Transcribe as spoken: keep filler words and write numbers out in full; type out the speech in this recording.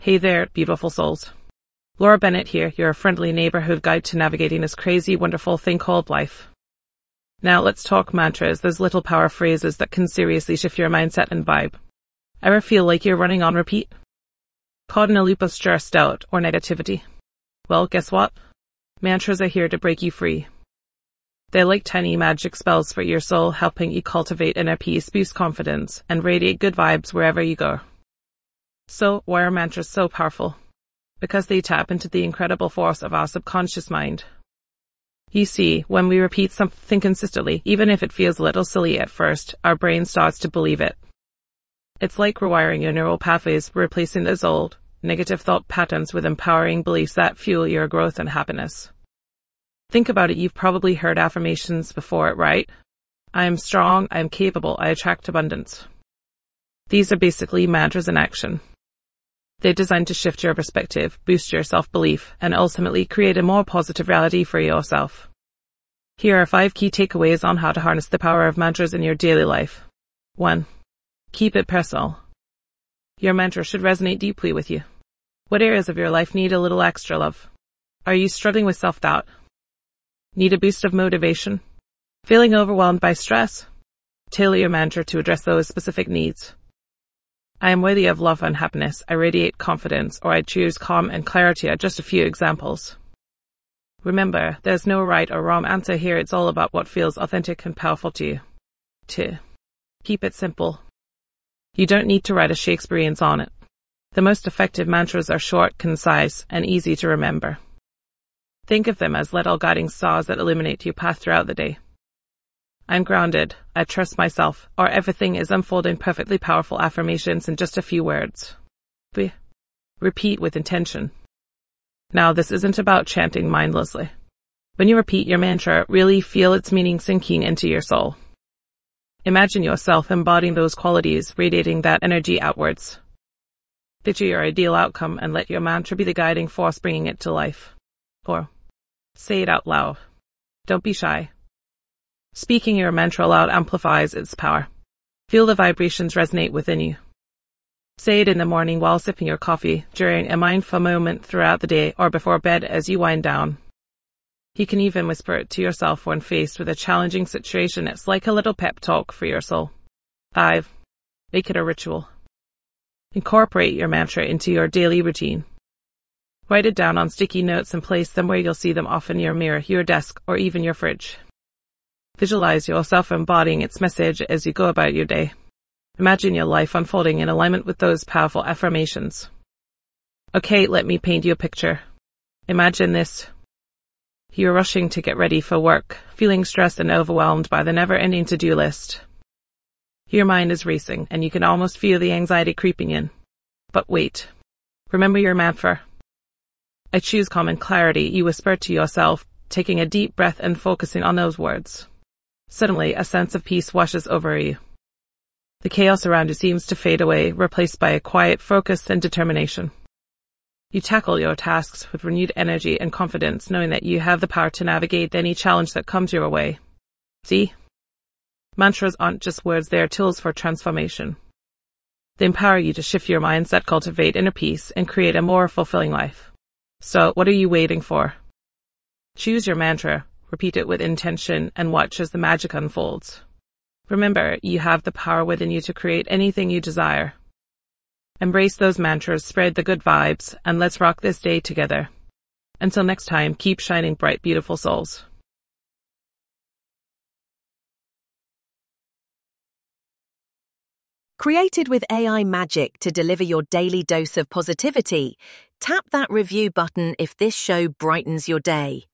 Hey there, beautiful souls. Laura Bennett here, your friendly neighborhood guide to navigating this crazy, wonderful thing called life. Now let's talk mantras, those little power phrases that can seriously shift your mindset and vibe. Ever feel like you're running on repeat? Caught in a loop of stress, doubt, or negativity? Well, guess what? Mantras are here to break you free. They're like tiny magic spells for your soul, helping you cultivate inner peace, boost confidence, and radiate good vibes wherever you go. So, why are mantras so powerful? Because they tap into the incredible force of our subconscious mind. You see, when we repeat something consistently, even if it feels a little silly at first, our brain starts to believe it. It's like rewiring your neural pathways, replacing those old, negative thought patterns with empowering beliefs that fuel your growth and happiness. Think about it, you've probably heard affirmations before, right? I am strong, I am capable, I attract abundance. These are basically mantras in action. They're designed to shift your perspective, boost your self-belief, and ultimately create a more positive reality for yourself. Here are five key takeaways on how to harness the power of mantras in your daily life. one. Keep it personal. Your mantra should resonate deeply with you. What areas of your life need a little extra love? Are you struggling with self-doubt? Need a boost of motivation? Feeling overwhelmed by stress? Tailor your mantra to address those specific needs. I am worthy of love and happiness, I radiate confidence, or I choose calm and clarity are just a few examples. Remember, there's no right or wrong answer here, it's all about what feels authentic and powerful to you. two. Keep it simple. You don't need to write a Shakespearean sonnet. The most effective mantras are short, concise, and easy to remember. Think of them as little guiding stars that illuminate your path throughout the day. I'm grounded, I trust myself, or everything is unfolding perfectly powerful affirmations in just a few words. three. Repeat with intention. Now, this isn't about chanting mindlessly. When you repeat your mantra, really feel its meaning sinking into your soul. Imagine yourself embodying those qualities, radiating that energy outwards. Picture your ideal outcome and let your mantra be the guiding force bringing it to life. Or, say it out loud. Don't be shy. Speaking your mantra aloud amplifies its power. Feel the vibrations resonate within you. Say it in the morning while sipping your coffee, during a mindful moment throughout the day, or before bed as you wind down. You can even whisper it to yourself when faced with a challenging situation. It's like a little pep talk for your soul. five. Make it a ritual. Incorporate your mantra into your daily routine. Write it down on sticky notes and place them where you'll see them often, your mirror, your desk, or even your fridge. Visualize yourself embodying its message as you go about your day. Imagine your life unfolding in alignment with those powerful affirmations. Okay, let me paint you a picture. Imagine this. You're rushing to get ready for work, feeling stressed and overwhelmed by the never-ending to-do list. Your mind is racing, and you can almost feel the anxiety creeping in. But wait. Remember your mantra. I choose calm and clarity, you whisper to yourself, taking a deep breath and focusing on those words. Suddenly, a sense of peace washes over you. The chaos around you seems to fade away, replaced by a quiet focus and determination. You tackle your tasks with renewed energy and confidence, knowing that you have the power to navigate any challenge that comes your way. See? Mantras aren't just words, they are tools for transformation. They empower you to shift your mindset, cultivate inner peace, and create a more fulfilling life. So, what are you waiting for? Choose your mantra, repeat it with intention, and watch as the magic unfolds. Remember, you have the power within you to create anything you desire. Embrace those mantras, spread the good vibes, and let's rock this day together. Until next time, keep shining bright, beautiful souls. Created with A I magic to deliver your daily dose of positivity, tap that review button if this show brightens your day.